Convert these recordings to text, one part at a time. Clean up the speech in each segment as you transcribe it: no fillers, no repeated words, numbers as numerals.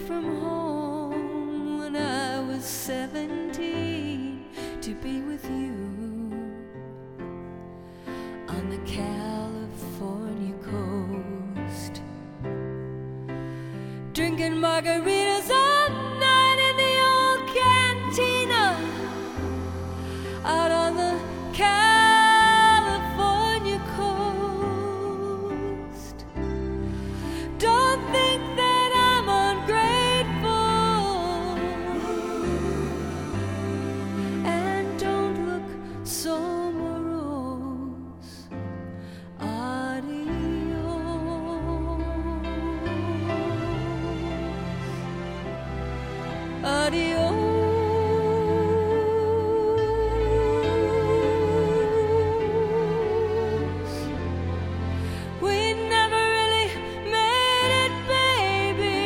from home when I was 17 to be with you on the California coast, drinking margaritas all night in the old cantina out on the California coast. Don't think that I'm ungrateful, and don't look so morose. Adios. We never really made it, baby,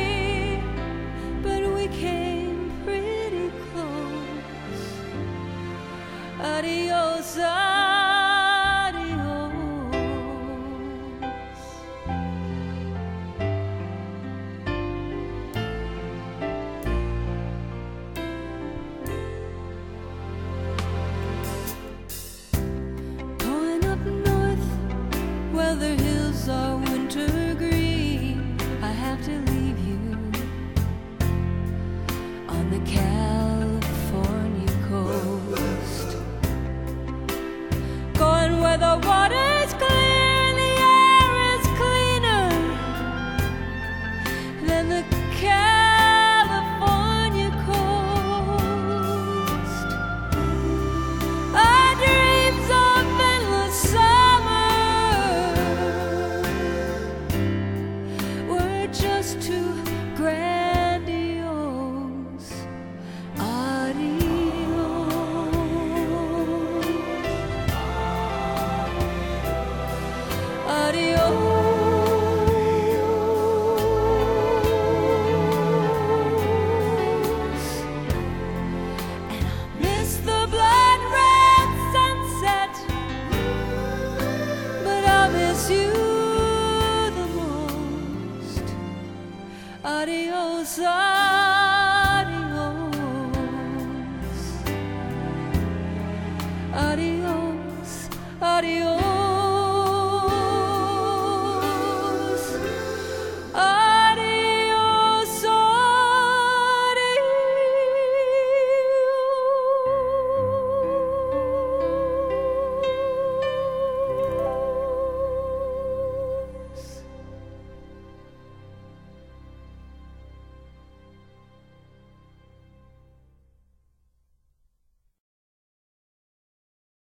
but we came pretty close. Adios, adios. Well, the hills are winter green. I have to leave you on the California coast, going where the water's clear and the air is cleaner than the California coast. Our dreams of endless summer just too grandiose. Adios. Adios. And I miss the blood red sunset, but I miss you. Adios, adios, adios, adios.